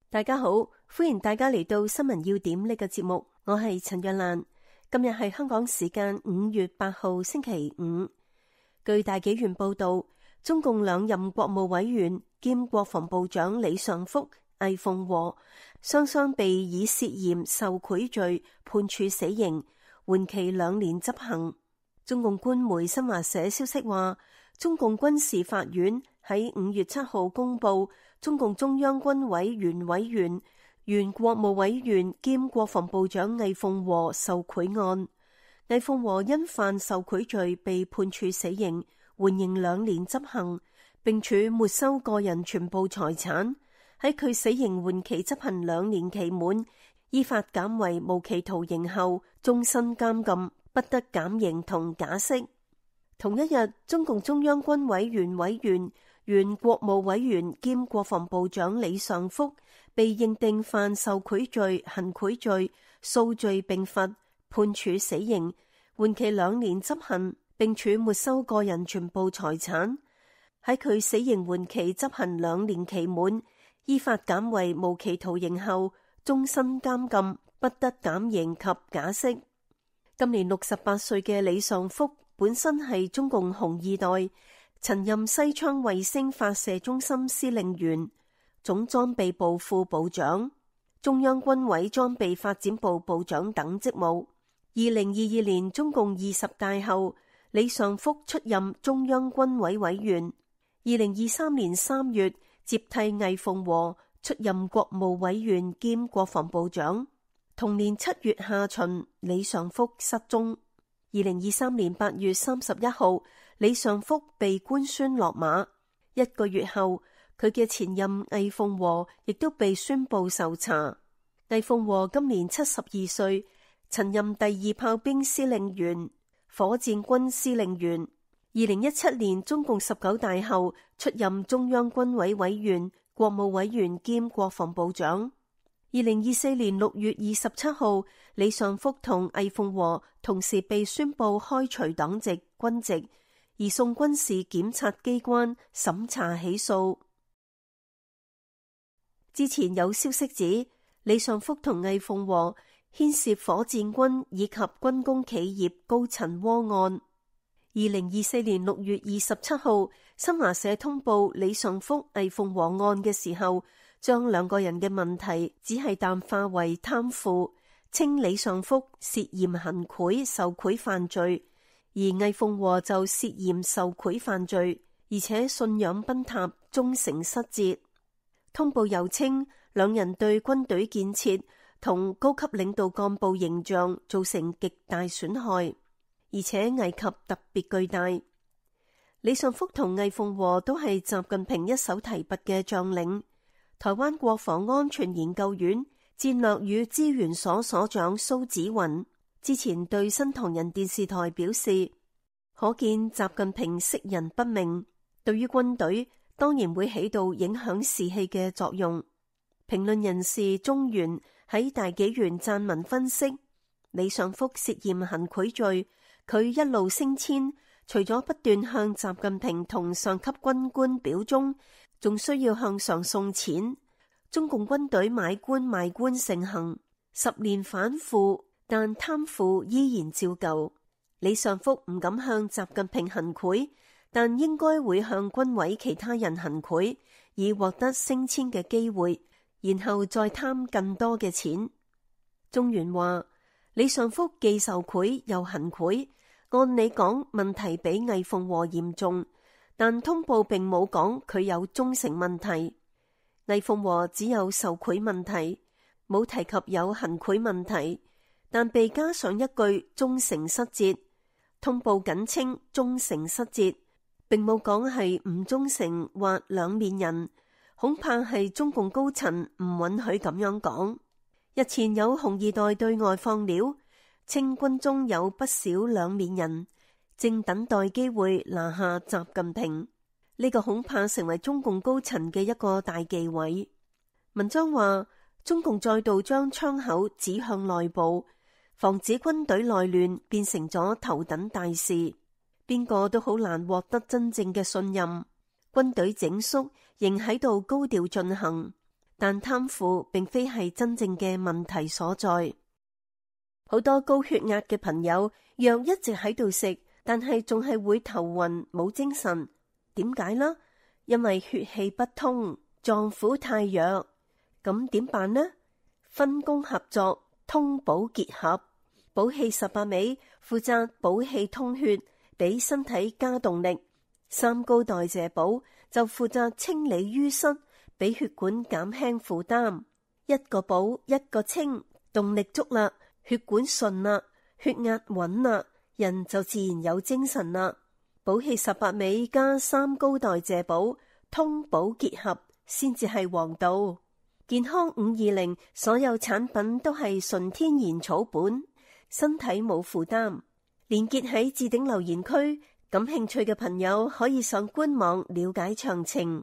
大家好，歡迎大家嚟到新聞要點呢個節目，我係陳若蘭。今日係香港時間5月8號星期五。據大紀元報道，中共兩任國務委員兼國防部長李尚福、魏鳳和雙雙被以涉嫌受賄罪判處死刑，緩期2年執行。中共官媒新華社消息話，中共軍事法院喺5月7號公布中共中央軍委原委員、原國務委員兼國防部長魏鳳和受賄案。魏鳳和因犯受賄罪被判處死刑，緩刑2年執行，並處沒收個人全部財產。喺佢死刑緩期執行2年期滿，依法減為無期徒刑後，終身監禁，不得減刑同假釋。同一日，中共中央軍委原委員、原國務委員兼國防部長李尚福被認定犯受賄罪、行賄罪、數罪並罰，判處死刑，緩期2年執行，並處沒收個人全部財產。喺佢死刑緩期執行2年期滿，依法減為無期徒刑後，終身監禁，不得減刑及假釋。今年68歲嘅李尚福本身係中共紅二代，曾任西昌衛星發射中心司令員、總裝備部副部長、中央軍委裝備發展部部長等職務。2022年中共20大後，李尚福出任中央軍委委員。2023年3月接替魏鳳和出任國務委員兼國防部長。同年7月下旬，李尚福失蹤。2023年8月31號，李尚福被官宣落馬。1個月後，佢嘅前任魏鳳和亦都被宣布受查。魏鳳和今年72歲，曾任第2炮兵司令員、火箭軍司令員。2017年中共19大後，出任中央軍委委員、國務委員兼國防部長。2024年6月27號，李尚福同魏鳳和同時被宣布開除黨籍、軍籍，移送軍事檢察機關審查起訴。之前有消息指，李尚福同魏鳳和牽涉火箭軍以及軍工企業高層窩案。2024年6月27號，新華社通報李尚福、魏鳳和案嘅時候，將兩個人嘅問題只係淡化為貪腐，稱李尚福涉嫌行賄受賄犯罪，而魏鳳和就涉嫌受賄犯罪，而且信仰崩塌、忠誠失節。通報又稱兩人對軍隊建設同高級領導幹部形象造成極大損害，而且危及特別巨大。李尚福同魏鳳和都係習近平一手提拔嘅將領。台灣國防安全研究院戰略與資源所所長蘇紫雲之前對新唐人電視台表示，可見習近平識人不明，對於軍隊當然會起到影響士氣嘅作用。評論人士中原喺大紀元撰文分析，李尚福涉嫌行賄罪，佢一路升遷，除咗不斷向習近平同上級軍官表忠，仲需要向上送錢。中共軍隊買官賣官盛行，10年反腐，但貪腐依然照舊。李尚福唔敢向習近平行賄，但應該會向軍委其他人行賄，以獲得升遷嘅機會，然後再貪更多嘅錢。中原話，李尚福既受賄又行賄，按理講問題比魏鳳和嚴重，但通報並冇講佢有忠誠問題。魏鳳和只有受賄問題，冇提及有行賄問題，但被加上一句忠誠失節。通報僅稱忠誠失節，並冇講係唔忠誠或兩面人，恐怕係中共高層唔允許咁樣講。日前有紅二代對外放料，稱軍中有不少兩面人，正等待機會拿下習近平。呢個恐怕成為中共高層嘅一個大忌諱。文章話，中共再度將槍口指向內部，防止軍隊內亂變成咗頭等大事，邊個都好難獲得真正嘅信任。軍隊整肅仍喺度高調進行， 但貪腐並非係真正嘅問題所在。好多高血壓嘅朋友藥一直喺度食，但係仲係會頭暈冇精神，點解呢？因為血氣不通，臟腑太弱。咁點辦呢？分工合作，通補結合。補氣18味負責補氣通血，俾身體加動力。三高代謝補就負責清理淤塞，俾血管減輕負擔。一個補一個清，動力足啦，血管順啦，血壓穩啦，人就自然有精神啦。補氣18味加三高代謝補，通補結合先至係王道。健康520所有產品都係純天然草本，身體冇負擔。連結喺置頂留言區，感興趣嘅朋友可以上官網了解詳情。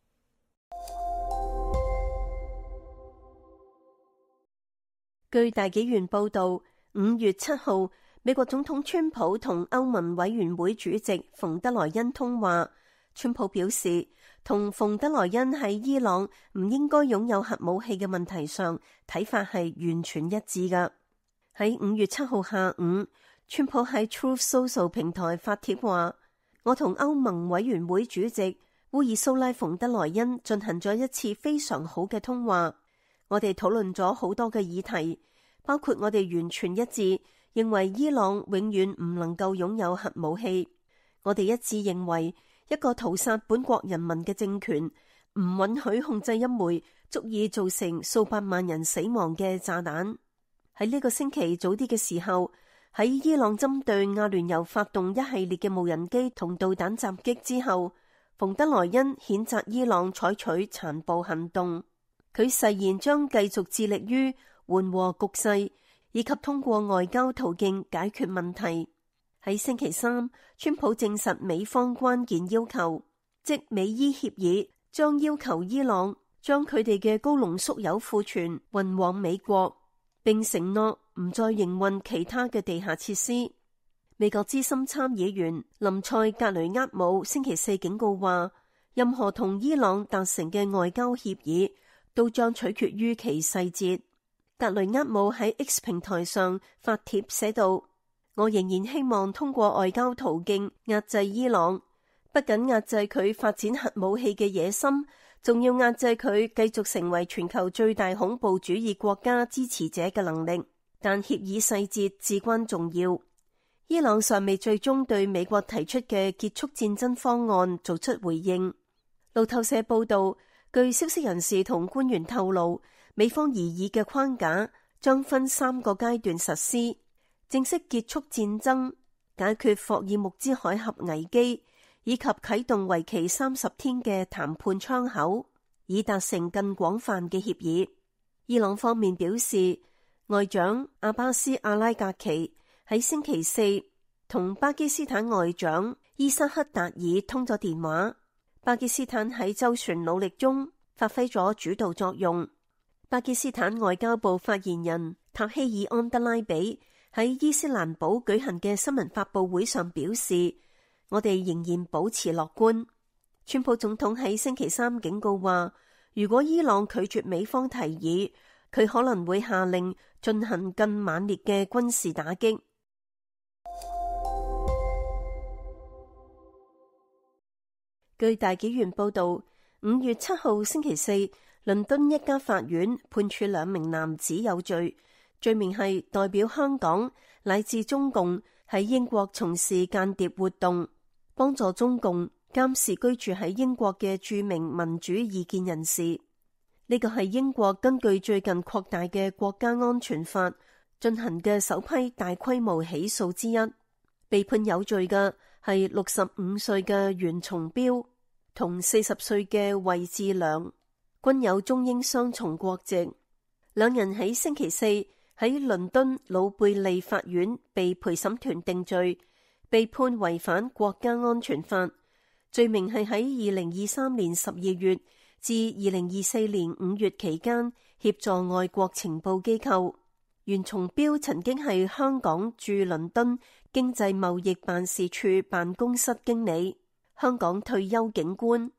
據大紀元報道，5月7號，美國總統川普同歐盟委員會主席馮德萊恩通話。川普表示，同馮德萊恩喺伊朗唔應該擁有核武器嘅問題上睇法係完全一致㗎。喺5月7號下午，川普喺 Truth Social 平台發帖話：我同歐盟委員會主席烏爾蘇拉馮德萊恩進行咗一次非常好嘅通話，我哋討論咗好多嘅議題，包括我哋完全一致認為伊朗永遠唔能夠擁有核武器。我哋一致認為一個屠殺本國人民嘅政權唔允許控制一枚足以造成數百萬人死亡嘅炸彈。喺呢個星期早啲嘅時候，喺伊朗針對阿聯酋發動一系列嘅無人機同導彈襲擊之後，馮德萊恩譴責伊朗採取殘暴行動。佢誓言將繼續致力於緩和局勢，以及通過外交途徑解決問題。喺星期三，川普證實美方關鍵要求，即美伊協議將要求伊朗將佢哋嘅高濃縮鈾庫存運往美國，並承諾唔再營運其他嘅地下設施。美國資深參議員林塞格雷厄姆星期四警告話，任何同伊朗達成嘅外交協議都將取決於其細節。格雷厄姆喺 X 平台上發帖寫道：我仍然希望通過外交途徑壓制伊朗，不僅壓制佢發展核武器嘅野心，仲要壓制佢繼續成為全球最大恐怖主義國家支持者嘅能力。但協議細節至關重要。伊朗尚未最終對美國提出嘅結束戰爭方案做出回應。路透社報道，據消息人士同官員透露，美方擬議嘅框架將分3個階段實施。正式結束戰爭、解決霍爾木茲海峽危機，以及啟動為期30天嘅談判窗口，以達成更廣泛嘅協議。伊朗方面表示，外長阿巴斯·阿拉格奇喺星期四同巴基斯坦外長伊薩克達爾通咗電話。巴基斯坦喺周旋努力中發揮咗主導作用。巴基斯坦外交部發言人塔希爾安德拉比喺伊斯蘭堡舉行嘅新聞發佈會上表示，我哋仍然保持樂觀。川普總統喺星期三警告話，如果伊朗拒絕美方提議，佢可能會下令進行更猛烈嘅軍事打擊。據大紀元報道，5月7號星期四，倫敦一家法院判處2名男子有罪，罪名係代表香港乃至中共喺英國從事間諜活動，幫助中共監視居住喺英國嘅著名民主異見人士。呢個係英國根據最近擴大嘅國家安全法進行嘅首批大規模起訴之一。被判有罪嘅係65歲嘅袁松標同40歲嘅衛志良，均有中英雙重國籍。兩人喺星期四喺倫敦魯貝利法院被陪審團定罪，被判違反國家安全法，罪名係喺2023年12月至2024年5月期間協助外國情報機構。袁松標曾經係香港駐倫敦經濟貿易辦事處辦公室經理、香港退休警官、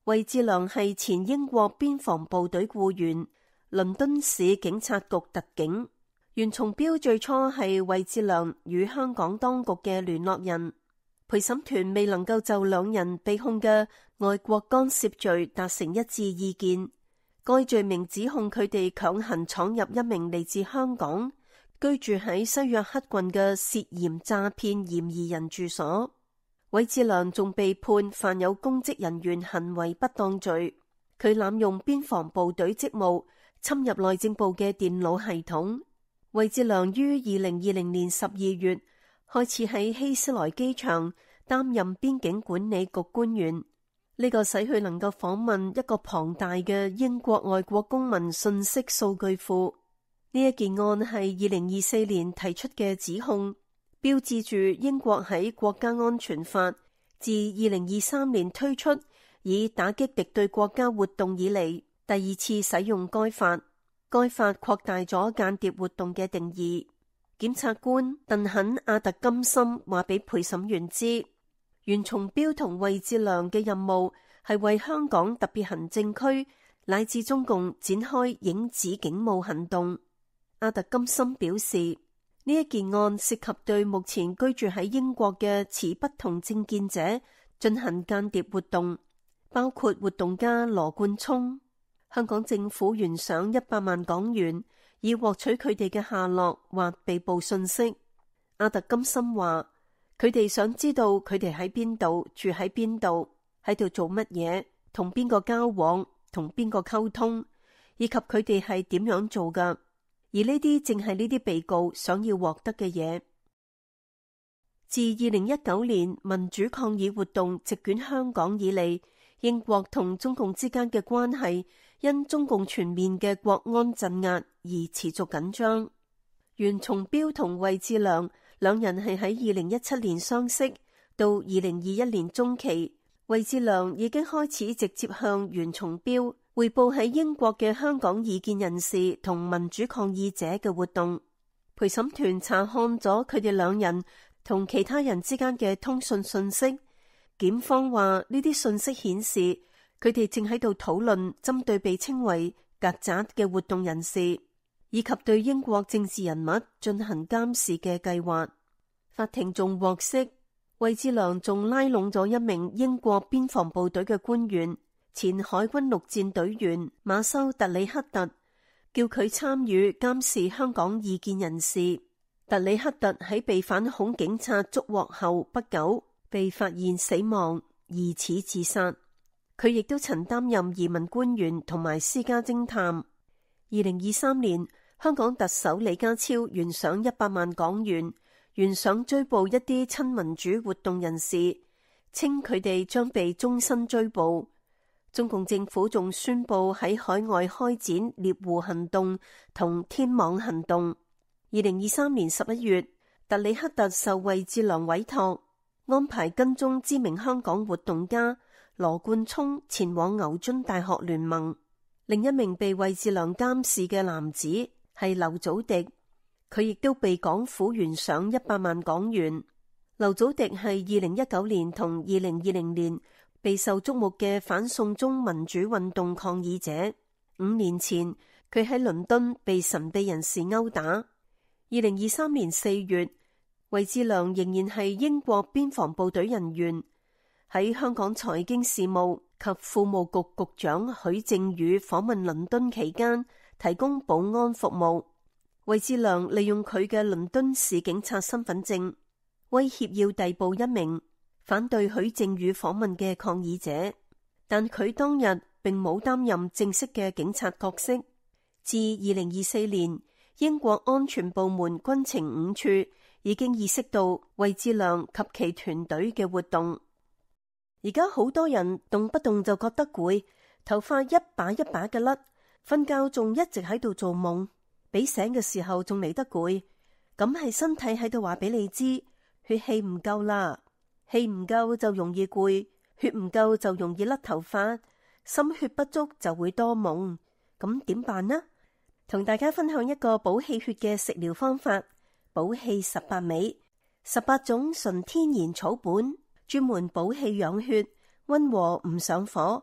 衛志良係前英國邊防部隊僱員，倫敦市警察局特警。袁松標最初係衛志良與香港當局嘅聯絡人。陪審團未能夠就兩人被控嘅外國干涉罪達成一致意見。該罪名指控佢哋強行闖入一名嚟自香港，居住喺西約克郡嘅涉嫌詐騙嫌疑人住所。衛志良仲被判犯有公職人員行為不當罪，佢濫用邊防部隊職務，侵入內政部嘅電腦系統。衛志良於2020年12月開始喺希斯萊機場擔任邊境管理局官員，呢個使佢能夠訪問一個龐大嘅英國外國公民信息數據庫。呢一件案係2024年提出嘅指控，標誌住英國喺國家安全法自2023年推出以打擊敵對國家活動以嚟第二次使用該法。該法擴大咗間諜活動嘅定義。檢察官鄧肯阿特金森話俾陪審員知，袁松標同衛志良嘅任務係為香港特別行政區乃至中共展開影子警務行動。阿特金森表示，呢一件案涉及對目前居住喺英國嘅持不同政見者進行間諜活動，包括活動家羅冠聰。香港政府懸賞100萬港元，以獲取佢哋嘅下落或被捕信息。阿特金森話，佢哋想知道佢哋喺邊度，住喺邊度，喺度做乜嘢，同邊個交往，同邊個溝通，以及佢哋係點樣做㗎。而呢啲正係呢啲被告想要獲得嘅嘢。自2019年民主抗議活動席捲香港以嚟，英國同中共之間嘅關係因中共全面嘅國安鎮壓而持續緊張。袁松標同衛志良兩人係喺2017年相識，到2021年中期，衛志良已經開始直接向袁松標匯報喺英國嘅香港異見人士同民主抗議者嘅活動。陪審團查看咗佢哋兩人同其他人之間嘅通訊信息，檢方話呢啲信息顯示佢哋正喺度討論針對被稱為曱甴嘅活動人士，以及對英國政治人物進行監視嘅計劃。法庭仲獲悉，衛志良仲拉攏咗一名英國邊防部隊嘅官員，前海軍陸戰隊員馬修特里克特，叫佢參與監視香港異見人士。特里克特喺被反恐警察捉獲後不久，被發現死亡，疑似自殺。佢亦都曾擔任移民官員同埋私家偵探。2023年，香港特首李家超懸賞100萬港元，懸賞追捕一啲親民主活動人士，稱佢哋將被終身追捕。中共政府仲宣布喺海外開展獵狐行動同天網行動。2023年11月，特里克特受衛志良委託，安排跟蹤知名香港活動家羅冠聰前往牛津大學聯盟。另一名被衛志良監視嘅男子係劉祖迪，佢亦都被港府懸賞100萬港元。劉祖迪係2019年同2020年備受矚目嘅反送中民主運動抗議者。5年前，佢喺倫敦被神秘人士毆打。2023年4月，衛志良仍然係英國邊防部隊人員。喺香港財經事務及庫務局局長許正宇訪問倫敦期間，提供保安服務。衛志良利用佢嘅倫敦市警察身份證，威脅要逮捕一名反對許正宇訪問嘅抗議者，但佢當日並冇擔任正式嘅警察角色。自2024年，英國安全部門軍情5處已經意識到衛志良及其團隊嘅活動。而家好多人動不動就覺得攰，頭髮一把一把嘅甩，瞓覺仲一直喺度做夢，比醒嘅時候仲嚟得攰。咁係身體喺度話俾你知，血氣唔夠啦，氣唔夠就容易攰，血唔夠就容易甩頭髮，心血不足就會多夢。咁點辦呢？同大家分享一個補氣血嘅食療方法，補氣18味，18種純天然草本，專門補氣養血，溫和唔上火。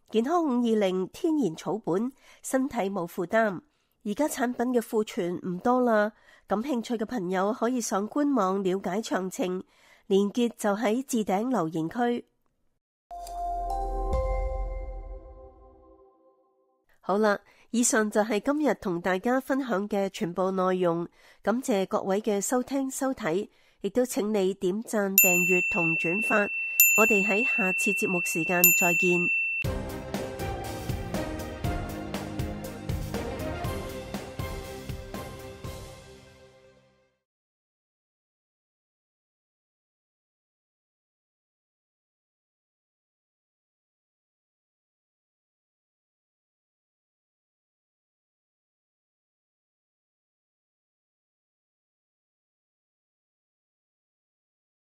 健康520天然草本，身體冇負擔。而家產品嘅庫存唔多啦，感興趣嘅朋友可以上官網了解詳情，連結就喺置頂留言區。好啦，以上就係今日同大家分享嘅全部內容，感謝各位嘅收聽收睇，亦都請你點讚、訂閱同轉發，我哋喺下次節目時間再見。